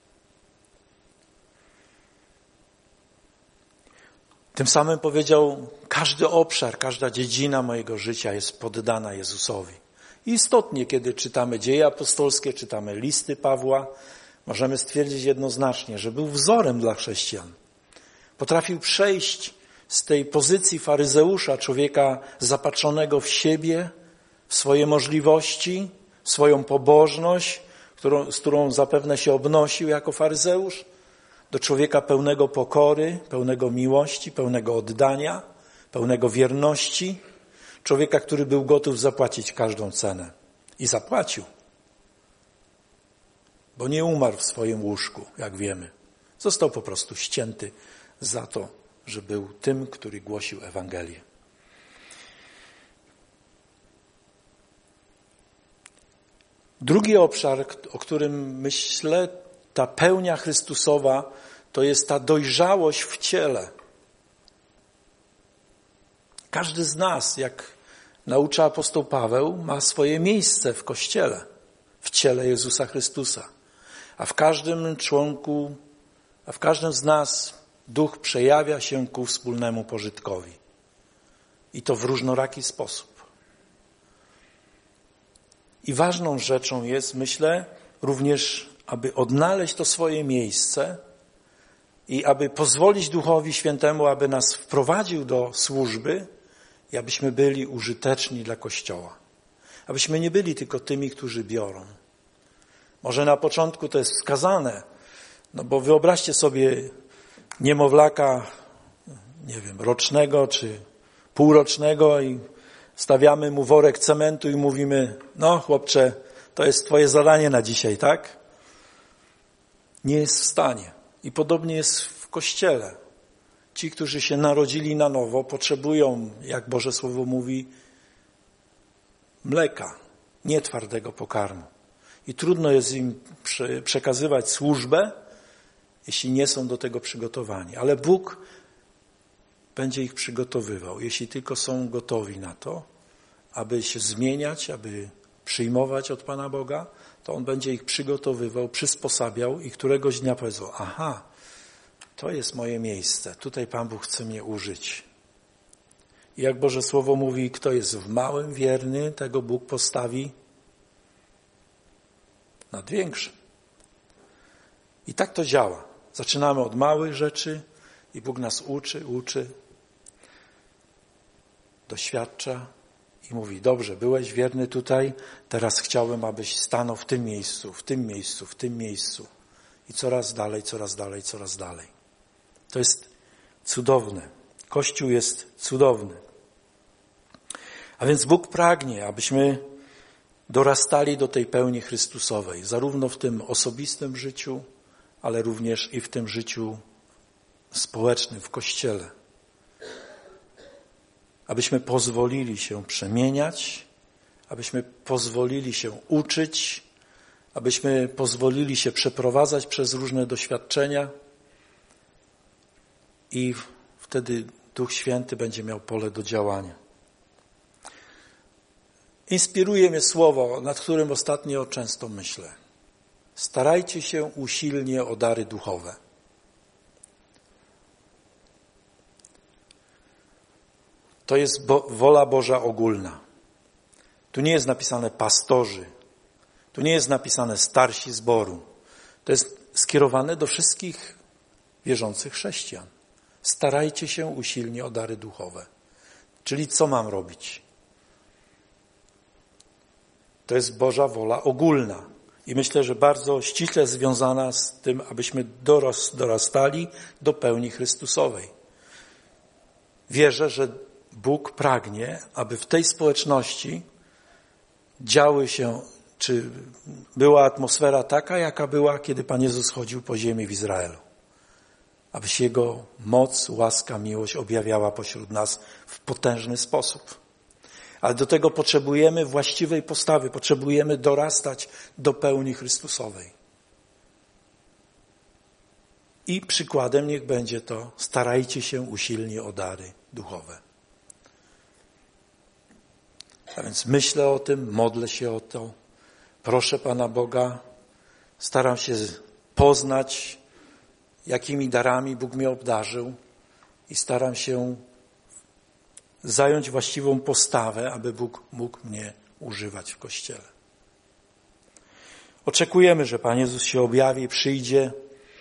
Tym samym powiedział: każdy obszar, każda dziedzina mojego życia jest poddana Jezusowi. I istotnie, kiedy czytamy dzieje apostolskie, czytamy listy Pawła, możemy stwierdzić jednoznacznie, że był wzorem dla chrześcijan. Potrafił przejść z tej pozycji faryzeusza, człowieka zapatrzonego w siebie, w swoje możliwości, w swoją pobożność, z którą zapewne się obnosił jako faryzeusz, do człowieka pełnego pokory, pełnego miłości, pełnego oddania, pełnego wierności, człowieka, który był gotów zapłacić każdą cenę. I zapłacił, bo nie umarł w swoim łóżku, jak wiemy. Został po prostu ścięty za to, że był tym, który głosił Ewangelię. Drugi obszar, o którym myślę, ta pełnia Chrystusowa, to jest ta dojrzałość w ciele. Każdy z nas, jak naucza apostoł Paweł, ma swoje miejsce w Kościele, w ciele Jezusa Chrystusa. A w każdym członku, a w każdym z nas Duch przejawia się ku wspólnemu pożytkowi. I to w różnoraki sposób. I ważną rzeczą jest, myślę, również, aby odnaleźć to swoje miejsce i aby pozwolić Duchowi Świętemu, aby nas wprowadził do służby i abyśmy byli użyteczni dla Kościoła. Abyśmy nie byli tylko tymi, którzy biorą. Może na początku to jest wskazane, no bo wyobraźcie sobie niemowlaka, nie wiem, rocznego czy półrocznego i stawiamy mu worek cementu i mówimy: no chłopcze, to jest twoje zadanie na dzisiaj, tak? Nie jest w stanie. I podobnie jest w Kościele. Ci, którzy się narodzili na nowo, potrzebują, jak Boże Słowo mówi, mleka, nie twardego pokarmu. I trudno jest im przekazywać służbę, jeśli nie są do tego przygotowani. Ale Bóg będzie ich przygotowywał, jeśli tylko są gotowi na to, aby się zmieniać, aby przyjmować od Pana Boga, to On będzie ich przygotowywał, przysposabiał i któregoś dnia powiedzą: aha, to jest moje miejsce, tutaj Pan Bóg chce mnie użyć. I jak Boże Słowo mówi, kto jest w małym wierny, tego Bóg postawi nad większym. I tak to działa. Zaczynamy od małych rzeczy i Bóg nas uczy, doświadcza i mówi: dobrze, byłeś wierny tutaj, teraz chciałbym, abyś stanął w tym miejscu, w tym miejscu, w tym miejscu. I coraz dalej, coraz dalej, coraz dalej. To jest cudowne. Kościół jest cudowny. A więc Bóg pragnie, abyśmy dorastali do tej pełni Chrystusowej, zarówno w tym osobistym życiu, ale również i w tym życiu społecznym, w Kościele. Abyśmy pozwolili się przemieniać, abyśmy pozwolili się uczyć, abyśmy pozwolili się przeprowadzać przez różne doświadczenia i wtedy Duch Święty będzie miał pole do działania. Inspiruje mnie słowo, nad którym ostatnio często myślę. Starajcie się usilnie o dary duchowe. To jest wola Boża ogólna. Tu nie jest napisane pastorzy. Tu nie jest napisane starsi zboru. To jest skierowane do wszystkich wierzących chrześcijan. Starajcie się usilnie o dary duchowe. Czyli co mam robić? To jest Boża wola ogólna. I myślę, że bardzo ściśle związana z tym, abyśmy dorastali do pełni Chrystusowej. Wierzę, że Bóg pragnie, aby w tej społeczności działy się, czy była atmosfera taka, jaka była, kiedy Pan Jezus chodził po ziemi w Izraelu. Aby się Jego moc, łaska, miłość objawiała pośród nas w potężny sposób. Ale do tego potrzebujemy właściwej postawy, potrzebujemy dorastać do pełni Chrystusowej. I przykładem niech będzie to, starajcie się usilnie o dary duchowe. A więc myślę o tym, modlę się o to, proszę Pana Boga, staram się poznać, jakimi darami Bóg mnie obdarzył i staram się zająć właściwą postawę, aby Bóg mógł mnie używać w Kościele. Oczekujemy, że Pan Jezus się objawi, przyjdzie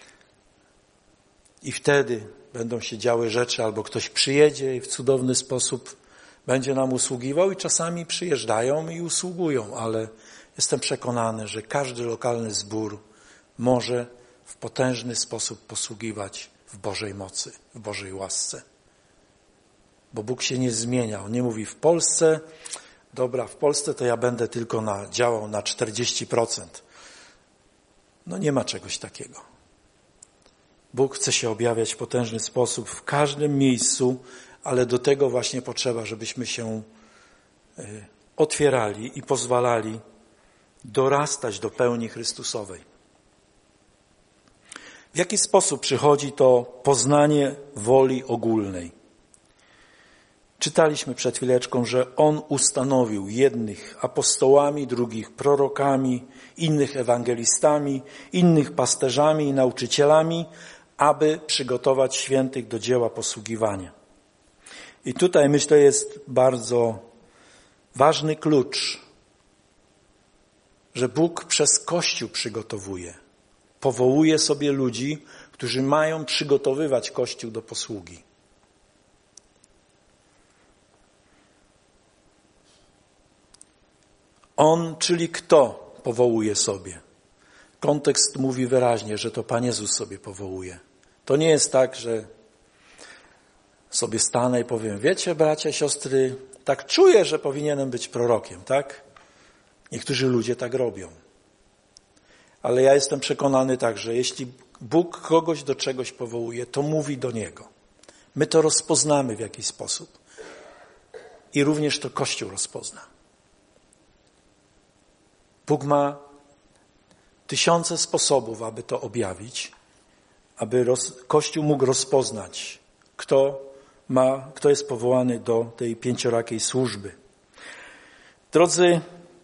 i wtedy będą się działy rzeczy, albo ktoś przyjedzie i w cudowny sposób będzie nam usługiwał i czasami przyjeżdżają i usługują, ale jestem przekonany, że każdy lokalny zbór może w potężny sposób posługiwać w Bożej mocy, w Bożej łasce. Bo Bóg się nie zmienia. On nie mówi w Polsce, dobra, w Polsce to ja będę tylko działał na 40%. No nie ma czegoś takiego. Bóg chce się objawiać w potężny sposób w każdym miejscu, ale do tego właśnie potrzeba, żebyśmy się otwierali i pozwalali dorastać do pełni Chrystusowej. W jaki sposób przychodzi to poznanie woli ogólnej? Czytaliśmy przed chwileczką, że On ustanowił jednych apostołami, drugich prorokami, innych ewangelistami, innych pasterzami i nauczycielami, aby przygotować świętych do dzieła posługiwania. I tutaj myślę jest bardzo ważny klucz, że Bóg przez Kościół przygotowuje. Powołuje sobie ludzi, którzy mają przygotowywać Kościół do posługi. On, czyli kto powołuje sobie? Kontekst mówi wyraźnie, że to Pan Jezus sobie powołuje. To nie jest tak, że sobie stanę i powiem, wiecie, bracia, siostry, tak czuję, że powinienem być prorokiem, tak? Niektórzy ludzie tak robią. Ale ja jestem przekonany tak, że jeśli Bóg kogoś do czegoś powołuje, to mówi do Niego. My to rozpoznamy w jakiś sposób. I również to Kościół rozpozna. Bóg ma tysiące sposobów, aby to objawić, aby Kościół mógł rozpoznać, kto jest powołany do tej pięciorakiej służby. Drodzy,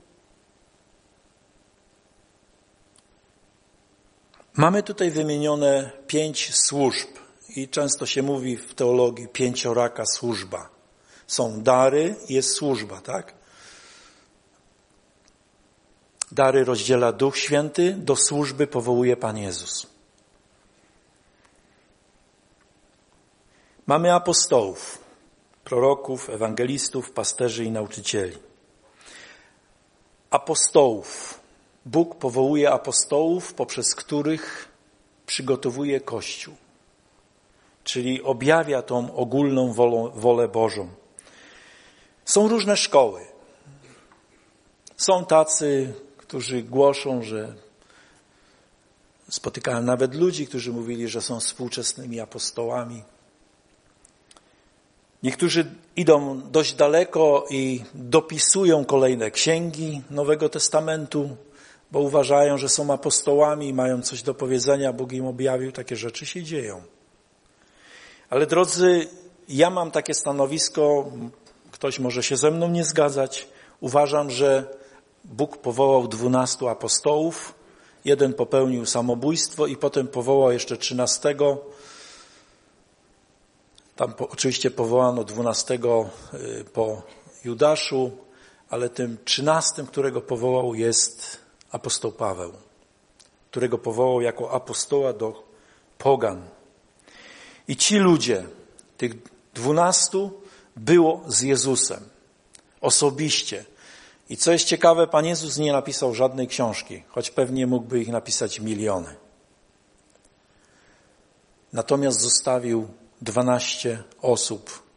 mamy tutaj wymienione 5 służb i często się mówi w teologii pięcioraka służba. Są dary, jest służba, tak? Dary rozdziela Duch Święty, do służby powołuje Pan Jezus. Mamy apostołów, proroków, ewangelistów, pasterzy i nauczycieli. Apostołów. Bóg powołuje apostołów, poprzez których przygotowuje Kościół. Czyli objawia tą ogólną wolę Bożą. Są różne szkoły. Są tacy, którzy głoszą, że spotykałem nawet ludzi, którzy mówili, że są współczesnymi apostołami. Niektórzy idą dość daleko i dopisują kolejne księgi Nowego Testamentu, bo uważają, że są apostołami i mają coś do powiedzenia, Bóg im objawił, takie rzeczy się dzieją. Ale drodzy, ja mam takie stanowisko, ktoś może się ze mną nie zgadzać, uważam, że Bóg powołał 12 apostołów, jeden popełnił samobójstwo i potem powołał jeszcze 13. Tam oczywiście powołano 12 po Judaszu, ale tym 13, którego powołał, jest apostoł Paweł, którego powołał jako apostoła do pogan. I ci ludzie, tych 12 było z Jezusem osobiście. I co jest ciekawe, Pan Jezus nie napisał żadnej książki, choć pewnie mógłby ich napisać miliony. Natomiast zostawił 12 osób,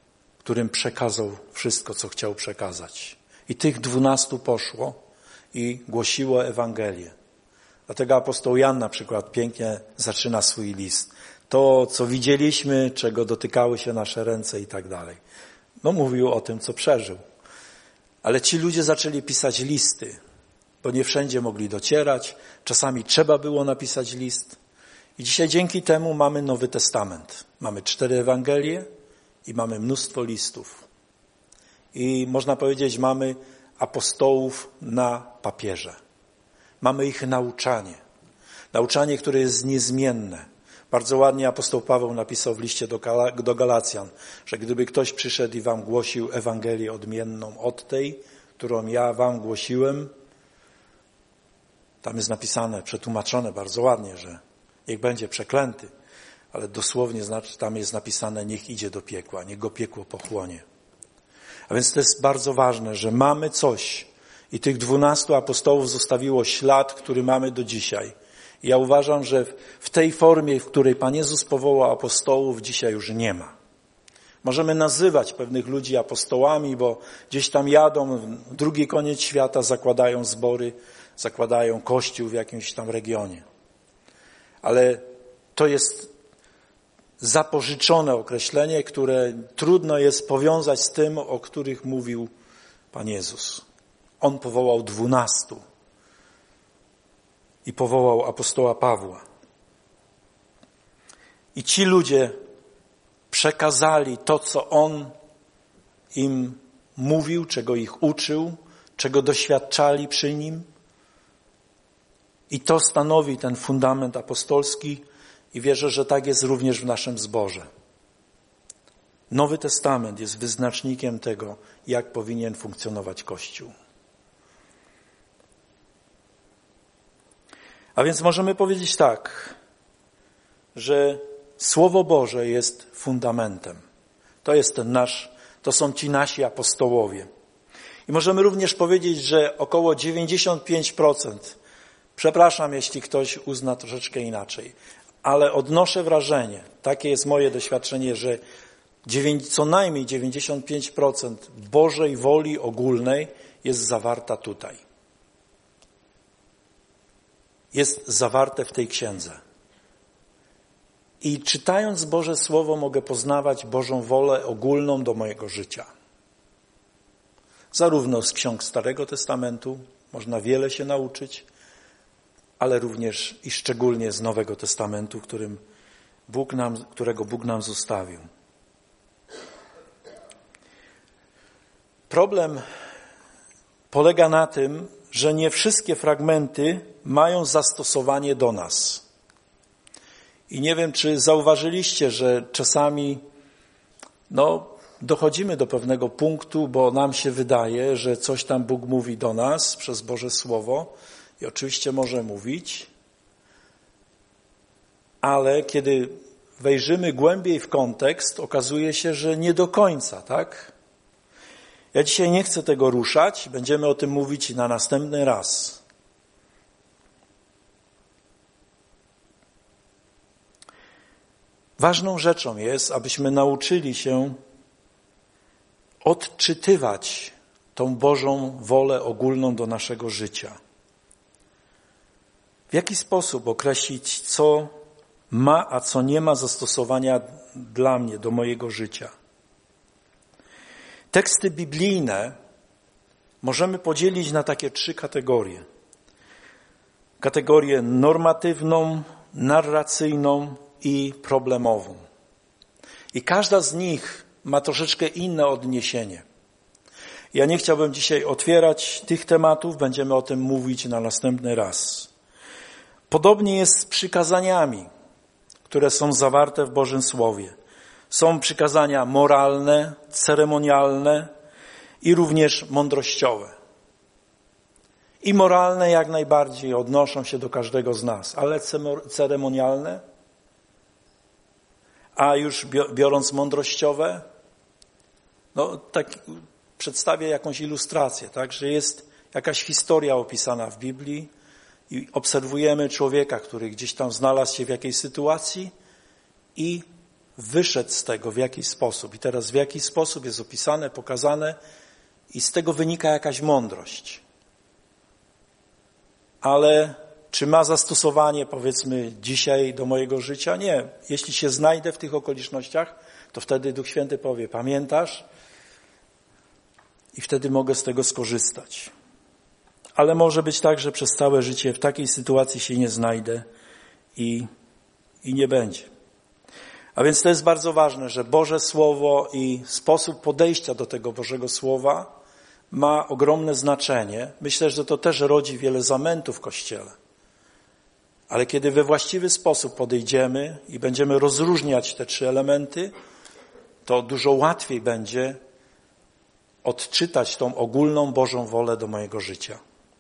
którym przekazał wszystko, co chciał przekazać. I tych 12 poszło i głosiło Ewangelię. Dlatego apostoł Jan na przykład pięknie zaczyna swój list. To, co widzieliśmy, czego dotykały się nasze ręce i tak dalej. No mówił o tym, co przeżył. Ale ci ludzie zaczęli pisać listy, bo nie wszędzie mogli docierać. Czasami trzeba było napisać list. I dzisiaj dzięki temu mamy Nowy Testament. Mamy 4 Ewangelie i mamy mnóstwo listów. I można powiedzieć, mamy apostołów na papierze. Mamy ich nauczanie. Nauczanie, które jest niezmienne. Bardzo ładnie apostoł Paweł napisał w liście do Galacjan, że gdyby ktoś przyszedł i wam głosił Ewangelię odmienną od tej, którą ja wam głosiłem, tam jest napisane, przetłumaczone bardzo ładnie, że niech będzie przeklęty, ale dosłownie znaczy, tam jest napisane, niech idzie do piekła, niech go piekło pochłonie. A więc to jest bardzo ważne, że mamy coś i tych 12 apostołów zostawiło ślad, który mamy do dzisiaj. I ja uważam, że w tej formie, w której Pan Jezus powołał apostołów, dzisiaj już nie ma. Możemy nazywać pewnych ludzi apostołami, bo gdzieś tam jadą, w drugi koniec świata, zakładają zbory, zakładają kościół w jakimś tam regionie. Ale to jest zapożyczone określenie, które trudno jest powiązać z tym, o których mówił Pan Jezus. On powołał 12 i powołał apostoła Pawła. I ci ludzie przekazali to, co on im mówił, czego ich uczył, czego doświadczali przy nim. I to stanowi ten fundament apostolski i wierzę, że tak jest również w naszym zborze. Nowy Testament jest wyznacznikiem tego, jak powinien funkcjonować Kościół. A więc możemy powiedzieć tak, że Słowo Boże jest fundamentem. To są ci nasi apostołowie. I możemy również powiedzieć, że około 95%, przepraszam, jeśli ktoś uzna troszeczkę inaczej, ale odnoszę wrażenie, takie jest moje doświadczenie, że co najmniej 95% Bożej woli ogólnej jest zawarta tutaj. Jest zawarte w tej księdze. I czytając Boże Słowo mogę poznawać Bożą wolę ogólną do mojego życia. Zarówno z ksiąg Starego Testamentu można wiele się nauczyć, ale również i szczególnie z Nowego Testamentu, którego Bóg nam zostawił. Problem polega na tym, że nie wszystkie fragmenty mają zastosowanie do nas. I nie wiem, czy zauważyliście, że czasami dochodzimy do pewnego punktu, bo nam się wydaje, że coś tam Bóg mówi do nas przez Boże Słowo i oczywiście może mówić, ale kiedy wejrzymy głębiej w kontekst, okazuje się, że nie do końca, tak? Ja dzisiaj nie chcę tego ruszać, będziemy o tym mówić na następny raz. Ważną rzeczą jest, abyśmy nauczyli się odczytywać tą Bożą wolę ogólną do naszego życia. W jaki sposób określić, co ma, a co nie ma zastosowania dla mnie, do mojego życia. Teksty biblijne możemy podzielić na takie 3 kategorie. Kategorię normatywną, narracyjną i problemową. I każda z nich ma troszeczkę inne odniesienie. Ja nie chciałbym dzisiaj otwierać tych tematów, będziemy o tym mówić na następny raz. Podobnie jest z przykazaniami, które są zawarte w Bożym Słowie. Są przykazania moralne, ceremonialne i również mądrościowe. I moralne jak najbardziej odnoszą się do każdego z nas, ale ceremonialne, a już biorąc mądrościowe, tak przedstawię jakąś ilustrację, tak, że jest jakaś historia opisana w Biblii i obserwujemy człowieka, który gdzieś tam znalazł się w jakiejś sytuacji i wyszedł z tego w jakiś sposób. I teraz w jaki sposób jest opisane, pokazane i z tego wynika jakaś mądrość. Ale czy ma zastosowanie, powiedzmy, dzisiaj do mojego życia? Nie. Jeśli się znajdę w tych okolicznościach, to wtedy Duch Święty powie, pamiętasz? I wtedy mogę z tego skorzystać. Ale może być tak, że przez całe życie w takiej sytuacji się nie znajdę i nie będzie. A więc to jest bardzo ważne, że Boże Słowo i sposób podejścia do tego Bożego Słowa ma ogromne znaczenie. Myślę, że to też rodzi wiele zamętów w Kościele. Ale kiedy we właściwy sposób podejdziemy i będziemy rozróżniać te 3 elementy, to dużo łatwiej będzie odczytać tą ogólną Bożą wolę do mojego życia.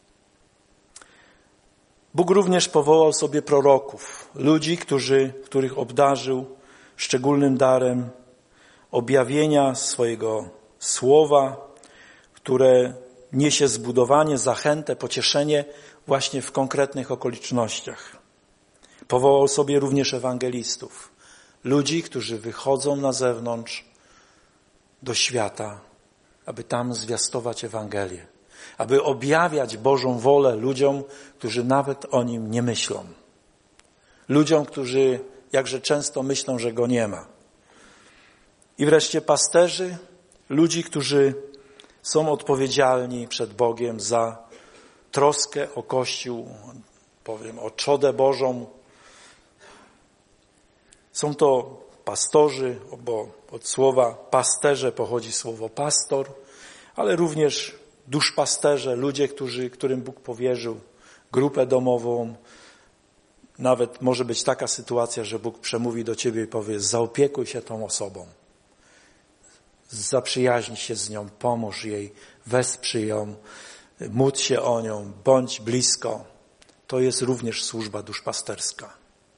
Bóg również powołał sobie proroków, ludzi, których obdarzył szczególnym darem objawienia swojego słowa, które niesie zbudowanie, zachętę, pocieszenie właśnie w konkretnych okolicznościach. Powołał sobie również ewangelistów, ludzi, którzy wychodzą na zewnątrz do świata, aby tam zwiastować Ewangelię, aby objawiać Bożą wolę ludziom, którzy nawet o Nim nie myślą. Ludziom, którzy jakże często myślą, że Go nie ma. I wreszcie pasterzy, ludzi, którzy są odpowiedzialni przed Bogiem za troskę o Kościół, powiem, o trzodę Bożą. Są to pastorzy, bo od słowa pasterze pochodzi słowo pastor, ale również duszpasterze, ludzie, którym Bóg powierzył grupę domową. Nawet może być taka sytuacja, że Bóg przemówi do ciebie i powie, zaopiekuj się tą osobą. Zaprzyjaźnij się z nią, pomóż jej, wesprzyj ją, módl się o nią, bądź blisko. To jest również służba duszpasterska.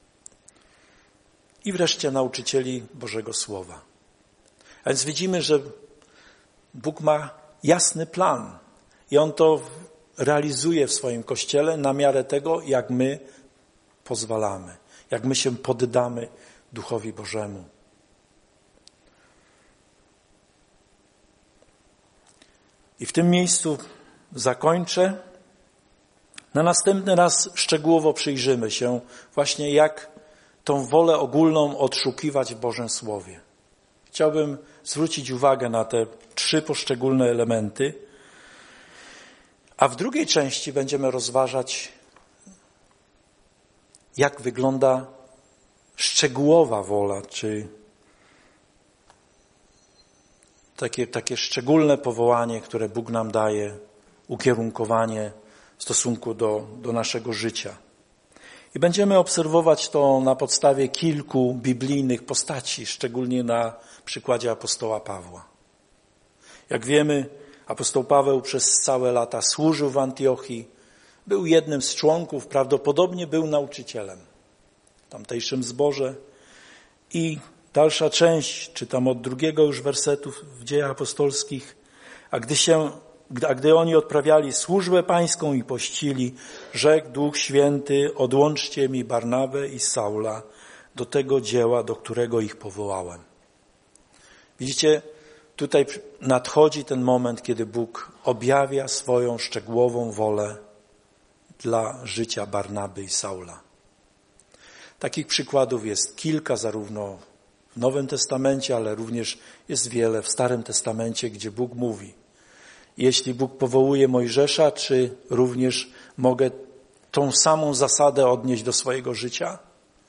I wreszcie nauczycieli Bożego Słowa. A więc widzimy, że Bóg ma jasny plan i On to realizuje w swoim Kościele na miarę tego, jak my pozwalamy, jak my się poddamy Duchowi Bożemu. I w tym miejscu zakończę. Na następny raz szczegółowo przyjrzymy się właśnie, jak tą wolę ogólną odszukiwać w Bożym Słowie. Chciałbym zwrócić uwagę na te 3 poszczególne elementy, a w drugiej części będziemy rozważać, jak wygląda szczegółowa wola, czy takie szczególne powołanie, które Bóg nam daje, ukierunkowanie w stosunku do naszego życia. I będziemy obserwować to na podstawie kilku biblijnych postaci, szczególnie na przykładzie apostoła Pawła. Jak wiemy, apostoł Paweł przez całe lata służył w Antiochii, był jednym z członków, prawdopodobnie był nauczycielem w tamtejszym zborze. I dalsza część, czytam od 2 już wersetu w Dziejach Apostolskich, a gdy oni odprawiali służbę pańską i pościli, rzekł Duch Święty, odłączcie mi Barnabę i Saula do tego dzieła, do którego ich powołałem. Widzicie, tutaj nadchodzi ten moment, kiedy Bóg objawia swoją szczegółową wolę dla życia Barnaby i Saula. Takich przykładów jest kilka, zarówno w Nowym Testamencie, ale również jest wiele w Starym Testamencie, gdzie Bóg mówi. Jeśli Bóg powołuje Mojżesza, czy również mogę tą samą zasadę odnieść do swojego życia?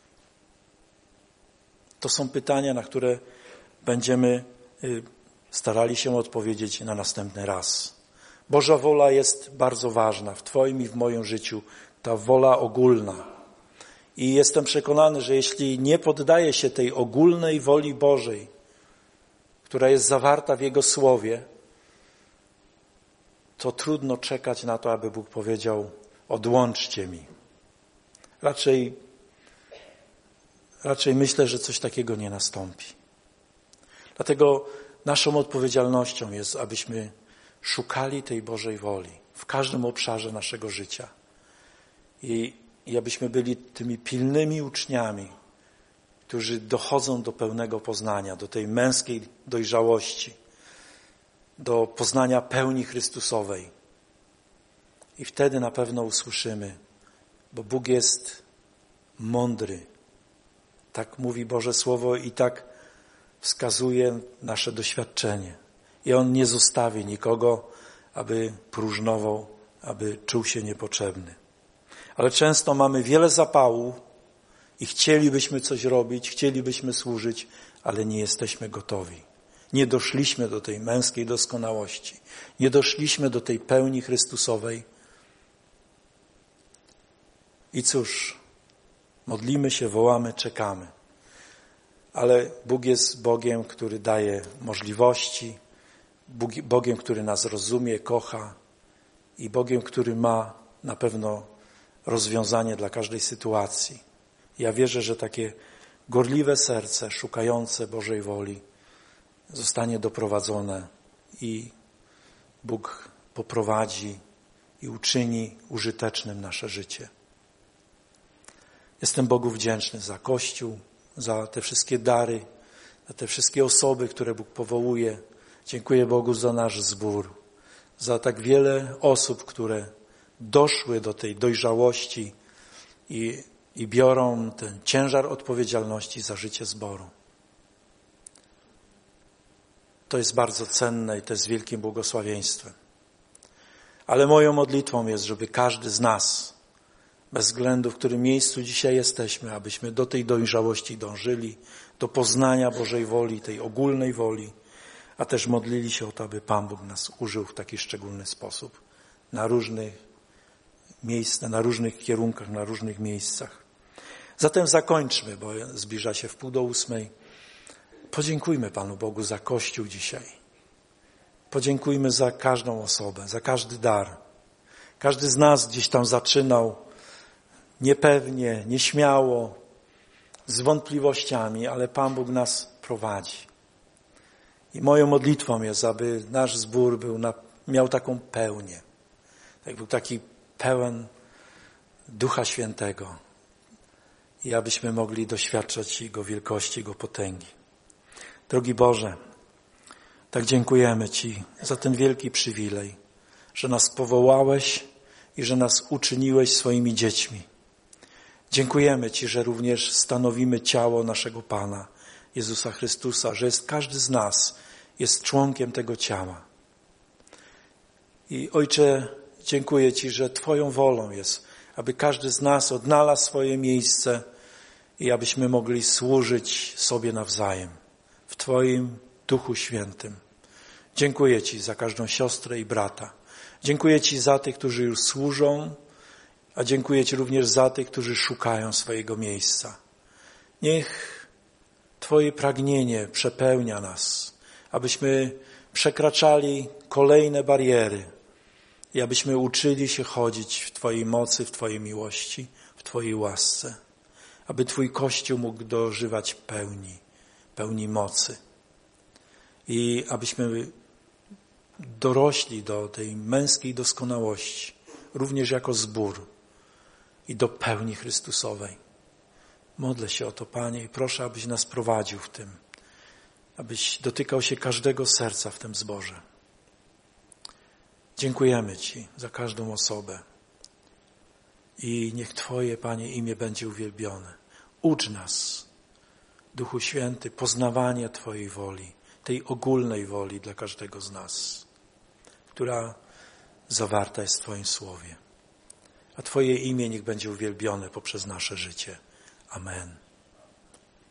To są pytania, na które będziemy starali się odpowiedzieć na następny raz. Boża wola jest bardzo ważna w Twoim i w moim życiu, ta wola ogólna. I jestem przekonany, że jeśli nie poddaję się tej ogólnej woli Bożej, która jest zawarta w Jego Słowie, to trudno czekać na to, aby Bóg powiedział, odłączcie mi. Raczej myślę, że coś takiego nie nastąpi. Dlatego naszą odpowiedzialnością jest, abyśmy szukali tej Bożej woli w każdym obszarze naszego życia. I abyśmy byli tymi pilnymi uczniami, którzy dochodzą do pełnego poznania, do tej męskiej dojrzałości, do poznania pełni Chrystusowej. I wtedy na pewno usłyszymy, bo Bóg jest mądry. Tak mówi Boże Słowo i tak wskazuje nasze doświadczenie. I On nie zostawi nikogo, aby próżnował, aby czuł się niepotrzebny. Ale często mamy wiele zapału i chcielibyśmy coś robić, chcielibyśmy służyć, ale nie jesteśmy gotowi. Nie doszliśmy do tej męskiej doskonałości. Nie doszliśmy do tej pełni Chrystusowej. I cóż, modlimy się, wołamy, czekamy. Ale Bóg jest Bogiem, który daje możliwości, Bogiem, który nas rozumie, kocha i Bogiem, który ma na pewno rozwiązanie dla każdej sytuacji. Ja wierzę, że takie gorliwe serce, szukające Bożej woli zostanie doprowadzone i Bóg poprowadzi i uczyni użytecznym nasze życie. Jestem Bogu wdzięczny za Kościół, za te wszystkie dary, za te wszystkie osoby, które Bóg powołuje. Dziękuję Bogu za nasz zbór, za tak wiele osób, które doszły do tej dojrzałości i biorą ten ciężar odpowiedzialności za życie zboru. To jest bardzo cenne i to jest wielkim błogosławieństwem. Ale moją modlitwą jest, żeby każdy z nas, bez względu w którym miejscu dzisiaj jesteśmy, abyśmy do tej dojrzałości dążyli, do poznania Bożej woli, tej ogólnej woli, a też modlili się o to, aby Pan Bóg nas użył w taki szczególny sposób na różnych miejscach, na różnych kierunkach, na różnych miejscach. Zatem zakończmy, bo zbliża się 7:30. Podziękujmy Panu Bogu za Kościół dzisiaj. Podziękujmy za każdą osobę, za każdy dar. Każdy z nas gdzieś tam zaczynał niepewnie, nieśmiało, z wątpliwościami, ale Pan Bóg nas prowadzi. I moją modlitwą jest, aby nasz zbór miał taką pełnię. Tak był taki pełen Ducha Świętego. I abyśmy mogli doświadczać Jego wielkości, Jego potęgi. Drogi Boże, tak dziękujemy Ci za ten wielki przywilej, że nas powołałeś i że nas uczyniłeś swoimi dziećmi. Dziękujemy Ci, że również stanowimy ciało naszego Pana, Jezusa Chrystusa, że każdy z nas jest członkiem tego ciała. I Ojcze, dziękuję Ci, że Twoją wolą jest, aby każdy z nas odnalazł swoje miejsce i abyśmy mogli służyć sobie nawzajem w Twoim Duchu Świętym. Dziękuję Ci za każdą siostrę i brata. Dziękuję Ci za tych, którzy już służą, a dziękuję Ci również za tych, którzy szukają swojego miejsca. Niech Twoje pragnienie przepełnia nas, abyśmy przekraczali kolejne bariery i abyśmy uczyli się chodzić w Twojej mocy, w Twojej miłości, w Twojej łasce. Aby Twój Kościół mógł dożywać pełni mocy. I abyśmy dorośli do tej męskiej doskonałości, również jako zbór i do pełni Chrystusowej. Modlę się o to, Panie, i proszę, abyś nas prowadził w tym, abyś dotykał się każdego serca w tym zborze. Dziękujemy Ci za każdą osobę i niech Twoje, Panie, imię będzie uwielbione. Ucz nas, Duchu Święty, poznawania Twojej woli, tej ogólnej woli dla każdego z nas, która zawarta jest w Twoim Słowie. A Twoje imię niech będzie uwielbione poprzez nasze życie. Amen.